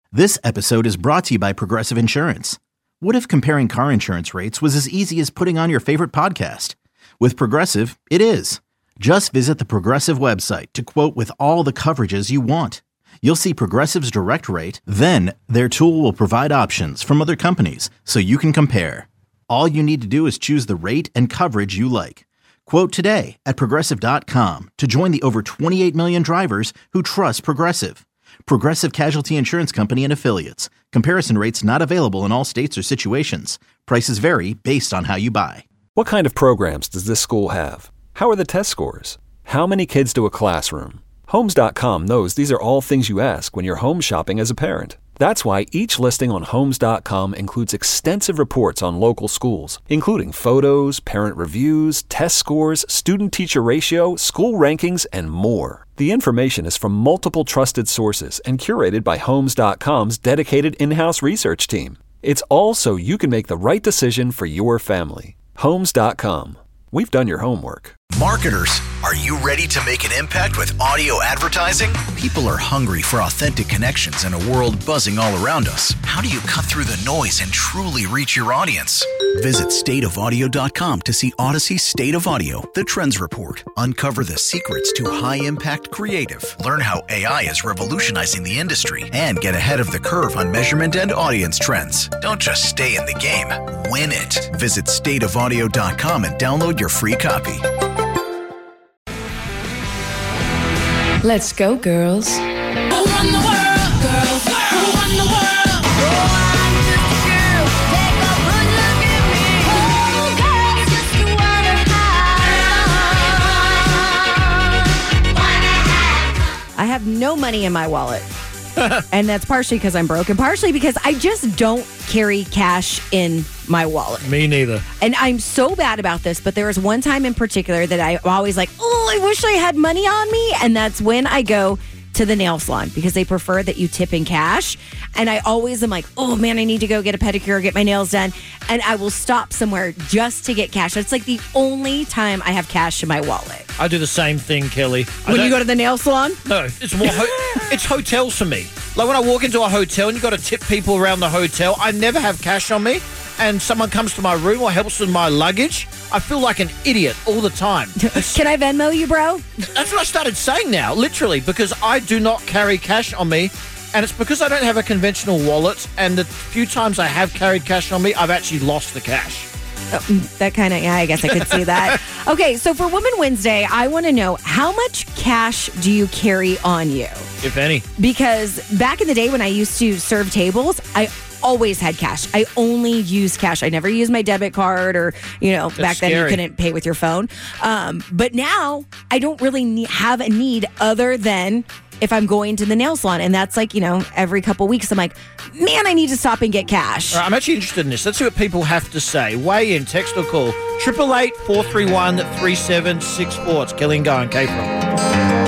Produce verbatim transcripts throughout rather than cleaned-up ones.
This episode is brought to you by Progressive Insurance. What if comparing car insurance rates was as easy as putting on your favorite podcast? With Progressive, it is. Just visit the Progressive website to quote with all the coverages you want. You'll see Progressive's direct rate, then their tool will provide options from other companies so you can compare. All you need to do is choose the rate and coverage you like. Quote today at progressive dot com to join the over twenty-eight million drivers who trust Progressive. Progressive Casualty Insurance Company and Affiliates. Comparison rates not available in all states or situations. Prices vary based on how you buy. What kind of programs does this school have? How are the test scores? How many kids do a classroom? Homes dot com knows these are all things you ask when you're home shopping as a parent. That's why each listing on Homes dot com includes extensive reports on local schools, including photos, parent reviews, test scores, student-teacher ratio, school rankings, and more. The information is from multiple trusted sources and curated by Homes dot com's dedicated in-house research team. It's all so you can make the right decision for your family. Homes dot com. We've done your homework. Marketers, are you ready to make an impact with audio advertising? People are hungry for authentic connections in a world buzzing all around us. How do you cut through the noise and truly reach your audience? Visit state of audio dot com to see Odyssey State of Audio, the Trends Report. Uncover the secrets to high-impact creative. Learn how A I is revolutionizing the industry and get ahead of the curve on measurement and audience trends. Don't just stay in the game, win it. Visit state of audio dot com and download your free copy. Let's go, girls. Who run the world, girls? Who run the world? Oh, I'm just a girl. Take a good look at me. Oh, girls just wanna have. Wanna have. I have no money in my wallet. And that's partially because I'm broke and partially because I just don't carry cash in my wallet. Me neither. And I'm so bad about this, but there was one time in particular that I'm always like, oh, I wish I had money on me. And that's when I go to the nail salon because they prefer that you tip in cash. And I always am like, oh man, I need to go get a pedicure or get my nails done. And I will stop somewhere just to get cash. It's like the only time I have cash in my wallet. I do the same thing, Kelly. I When you don't- go to the nail salon? No, it's more. Ho- it's hotels for me. Like when I walk into a hotel and you got to tip people around the hotel, I never have cash on me. And someone comes to my room or helps with my luggage, I feel like an idiot all the time. Can I Venmo you, bro? That's what I started saying now, literally, because I do not carry cash on me. And it's because I don't have a conventional wallet. And the few times I have carried cash on me, I've actually lost the cash. Oh, that kind of, yeah, I guess I could see that. Okay, so for Women Wednesday, I want to know, how much cash do you carry on you? If any. Because back in the day when I used to serve tables, I always had cash. I only used cash. I never used my debit card or, you know, That's back then scary. you couldn't pay with your phone. Um, but now I don't really need, have a need other than if I'm going to the nail salon. And that's like, you know, every couple weeks I'm like, man, I need to stop and get cash. All right, I'm actually interested in this. Let's see what people have to say. Weigh in, text or call. Triple eight four three one three seven six four. It's Kelly and Guy and K-From.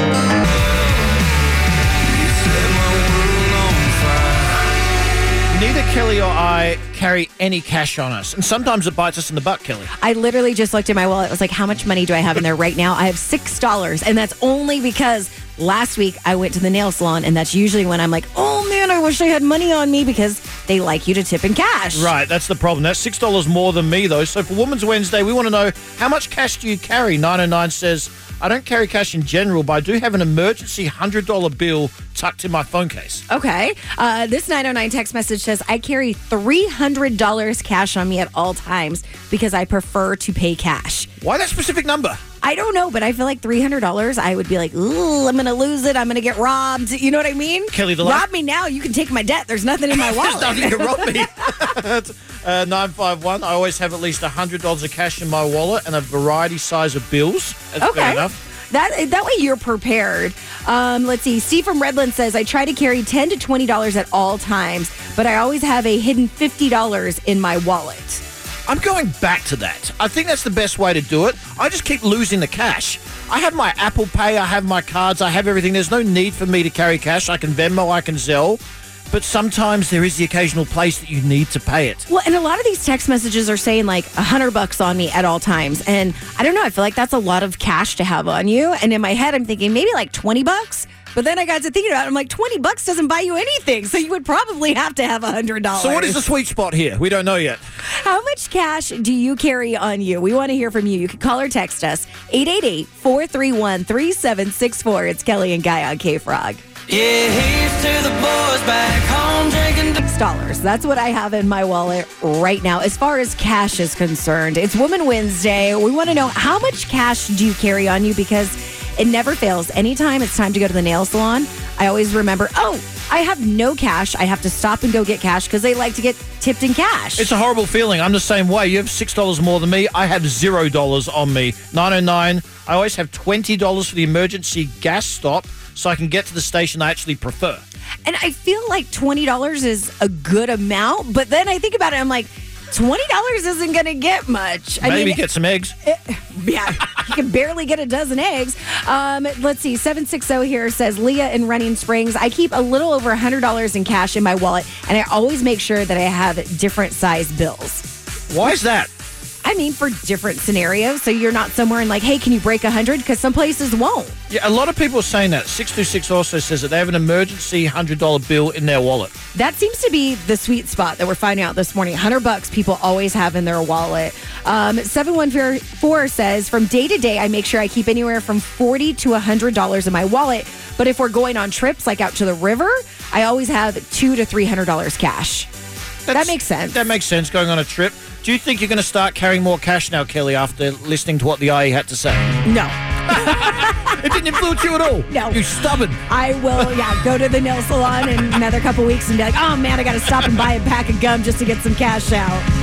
Neither Kelly or I carry any cash on us. And sometimes it bites us in the butt, Kelly. I literally just looked at my wallet. I was like, how much money do I have in there right now? I have six dollars. And that's only because last week I went to the nail salon. And that's usually when I'm like, oh, man, I wish I had money on me because they like you to tip in cash. Right, that's the problem. That's six dollars more than me, though. So for Women's Wednesday, we want to know, how much cash do you carry? nine oh nine says, I don't carry cash in general, but I do have an emergency one hundred dollars bill tucked in my phone case. Okay. Uh, this nine oh nine text message says, I carry three hundred dollars cash on me at all times because I prefer to pay cash. Why that specific number? I don't know, but I feel like three hundred dollars, I would be like, ooh, I'm going to lose it. I'm going to get robbed. You know what I mean? Kelly, the Rob last- me now. You can take my debt. There's nothing in my wallet. There's nothing to rob me. uh, nine five one, I always have at least one hundred dollars of cash in my wallet and a variety size of bills. That's Okay. fair enough. That that way you're prepared. Um, let's see. Steve from Redland says, I try to carry ten to twenty dollars at all times, but I always have a hidden fifty dollars in my wallet. I'm going back to that. I think that's the best way to do it. I just keep losing the cash. I have my Apple Pay, I have my cards, I have everything. There's no need for me to carry cash. I can Venmo, I can Zelle. But sometimes there is the occasional place that you need to pay it. Well, and a lot of these text messages are saying like a hundred bucks on me at all times. And I don't know, I feel like that's a lot of cash to have on you. And in my head, I'm thinking maybe like twenty bucks. But then I got to thinking about it. I'm like, twenty bucks doesn't buy you anything. So you would probably have to have one hundred dollars. So what is the sweet spot here? We don't know yet. How much cash do you carry on you? We want to hear from you. You can call or text us. eight eight eight, four three one, three seven six four. It's Kelly and Guy on K-Frog. Yeah, here's to the boys back home drinking. six dollars. That's what I have in my wallet right now. As far as cash is concerned, it's Woman Wednesday. We want to know, how much cash do you carry on you? Because it never fails. Anytime it's time to go to the nail salon, I always remember, oh, I have no cash. I have to stop and go get cash because they like to get tipped in cash. It's a horrible feeling. I'm the same way. You have six dollars more than me. I have zero dollars on me. nine oh nine. I always have twenty dollars for the emergency gas stop so I can get to the station I actually prefer. And I feel like twenty dollars is a good amount, but then I think about it, I'm like, twenty dollars isn't going to get much. I Maybe mean, get some eggs. yeah, you can barely get a dozen eggs. Um, let's see, seven sixty here says, Leah in Running Springs, I keep a little over one hundred dollars in cash in my wallet, and I always make sure that I have different size bills. Why is that? I mean, for different scenarios, so you're not somewhere and like, hey, can you break one hundred? Because some places won't. Yeah, a lot of people are saying that. six two six also says that they have an emergency one hundred dollars bill in their wallet. That seems to be the sweet spot that we're finding out this morning. one hundred bucks people always have in their wallet. Um, seven one four says, from day to day, I make sure I keep anywhere from forty to one hundred dollars in my wallet. But if we're going on trips, like out to the river, I always have two to three hundred dollars cash. That's- that makes sense. That makes sense, going on a trip. Do you think you're going to start carrying more cash now, Kelly, after listening to what the I E had to say? No. It didn't influence you at all? No. You stubborn. I will, yeah, go to the nail salon in another couple weeks and be like, oh, man, I got to stop and buy a pack of gum just to get some cash out.